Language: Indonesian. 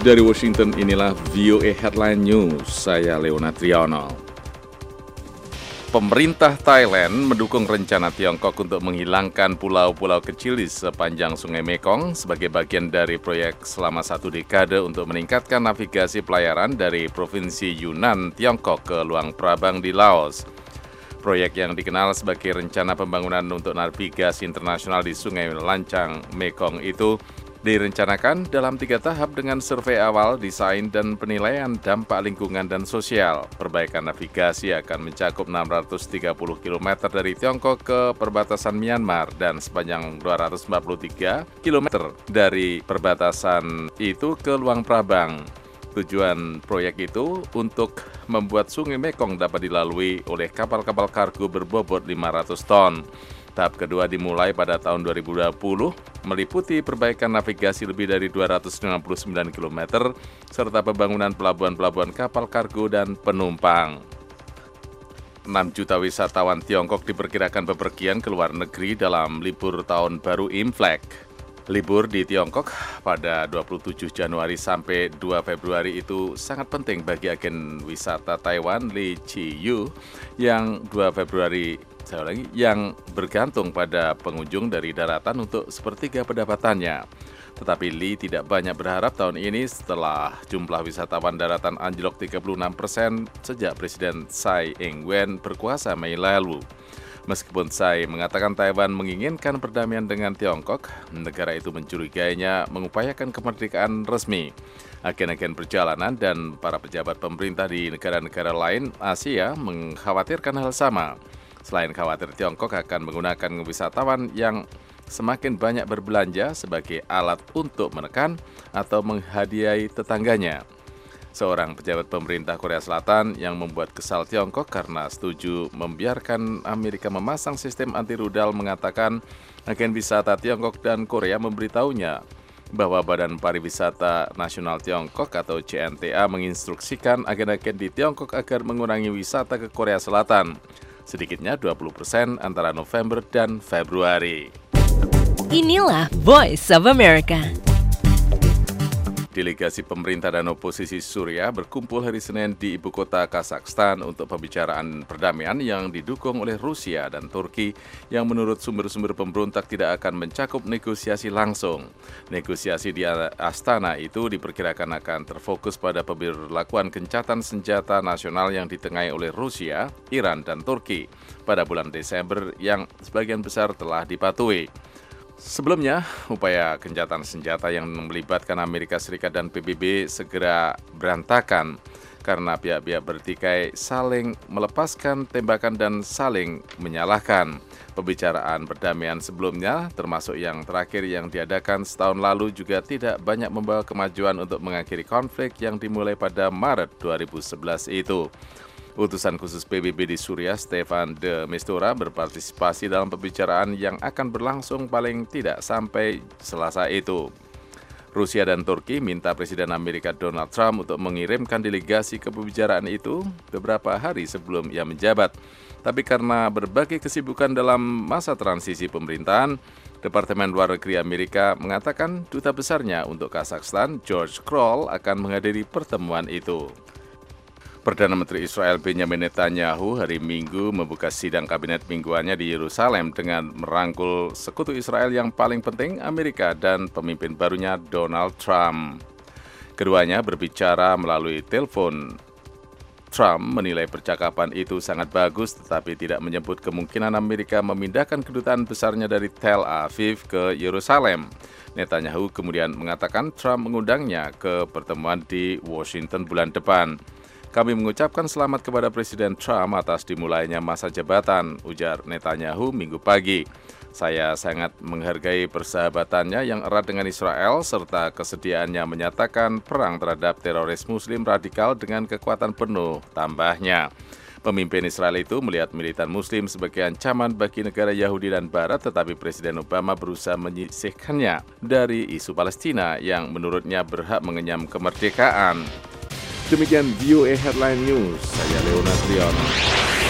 Dari Washington, inilah VOA Headline News, saya Leona Triano. Pemerintah Thailand mendukung rencana Tiongkok untuk menghilangkan pulau-pulau kecil di sepanjang Sungai Mekong sebagai bagian dari proyek selama 1 dekade untuk meningkatkan navigasi pelayaran dari Provinsi Yunnan, Tiongkok ke Luang Prabang di Laos. Proyek yang dikenal sebagai Rencana Pembangunan untuk Navigasi Internasional di Sungai Lancang Mekong itu direncanakan dalam 3 tahap dengan survei awal, desain, dan penilaian dampak lingkungan dan sosial. Perbaikan navigasi akan mencakup 630 km dari Tiongkok ke perbatasan Myanmar dan sepanjang 243 km dari perbatasan itu ke Luang Prabang. Tujuan proyek itu untuk membuat Sungai Mekong dapat dilalui oleh kapal-kapal kargo berbobot 500 ton. Tahap kedua dimulai pada tahun 2020, meliputi perbaikan navigasi lebih dari 299 km, serta pembangunan pelabuhan-pelabuhan kapal kargo dan penumpang. 6 juta wisatawan Tiongkok diperkirakan bepergian ke luar negeri dalam libur tahun baru Imlek. Libur di Tiongkok pada 27 Januari sampai 2 Februari itu sangat penting bagi agen wisata Taiwan Lee Chi-yu yang 2 Februari yang bergantung pada pengunjung dari daratan untuk sepertiga pendapatannya. Tetapi Lee tidak banyak berharap tahun ini setelah jumlah wisatawan daratan anjlok 36% sejak Presiden Tsai Ing-wen berkuasa Mei lalu. Meskipun Tsai mengatakan Taiwan menginginkan perdamaian dengan Tiongkok, negara itu mencurigainya mengupayakan kemerdekaan resmi. Agen-agen perjalanan dan para pejabat pemerintah di negara-negara lain Asia mengkhawatirkan hal sama. Selain khawatir Tiongkok akan menggunakan wisatawan yang semakin banyak berbelanja sebagai alat untuk menekan atau menghadiahi tetangganya. Seorang pejabat pemerintah Korea Selatan yang membuat kesal Tiongkok karena setuju membiarkan Amerika memasang sistem anti rudal mengatakan agen wisata Tiongkok dan Korea memberitahunya bahwa Badan Pariwisata Nasional Tiongkok atau CNTA menginstruksikan agen-agen di Tiongkok agar mengurangi wisata ke Korea Selatan, sedikitnya 20% antara November dan Februari. Inilah Voice of America. Delegasi pemerintah dan oposisi Suriah berkumpul hari Senin di ibu kota Kazakhstan untuk pembicaraan perdamaian yang didukung oleh Rusia dan Turki yang menurut sumber-sumber pemberontak tidak akan mencakup negosiasi langsung. Negosiasi di Astana itu diperkirakan akan terfokus pada pemberlakuan gencatan senjata nasional yang ditengahi oleh Rusia, Iran, dan Turki pada bulan Desember yang sebagian besar telah dipatuhi. Sebelumnya, upaya gencatan senjata yang melibatkan Amerika Serikat dan PBB segera berantakan karena pihak-pihak bertikai saling melepaskan tembakan dan saling menyalahkan. Pembicaraan perdamaian sebelumnya, termasuk yang terakhir yang diadakan setahun lalu, juga tidak banyak membawa kemajuan untuk mengakhiri konflik yang dimulai pada Maret 2011 itu. Utusan khusus PBB di Suriah, Stefan de Mistura, berpartisipasi dalam pembicaraan yang akan berlangsung paling tidak sampai Selasa itu. Rusia dan Turki minta Presiden Amerika Donald Trump untuk mengirimkan delegasi ke pembicaraan itu beberapa hari sebelum ia menjabat. Tapi karena berbagai kesibukan dalam masa transisi pemerintahan, Departemen Luar Negeri Amerika mengatakan duta besarnya untuk Kazakhstan, George Kroll, akan menghadiri pertemuan itu. Perdana Menteri Israel Benjamin Netanyahu hari Minggu membuka sidang kabinet mingguannya di Yerusalem dengan merangkul sekutu Israel yang paling penting, Amerika, dan pemimpin barunya Donald Trump. Keduanya berbicara melalui telepon. Trump menilai percakapan itu sangat bagus tetapi tidak menyebut kemungkinan Amerika memindahkan kedutaan besarnya dari Tel Aviv ke Yerusalem. Netanyahu kemudian mengatakan Trump mengundangnya ke pertemuan di Washington bulan depan. Kami mengucapkan selamat kepada Presiden Trump atas dimulainya masa jabatan, ujar Netanyahu Minggu pagi. Saya sangat menghargai persahabatannya yang erat dengan Israel serta kesediaannya menyatakan perang terhadap teroris Muslim radikal dengan kekuatan penuh, tambahnya. Pemimpin Israel itu melihat militan Muslim sebagai ancaman bagi negara Yahudi dan Barat, tetapi Presiden Obama berusaha menyisihkannya dari isu Palestina yang menurutnya berhak mengenyam kemerdekaan. Demikian VOA Headline News, saya Leona Triano.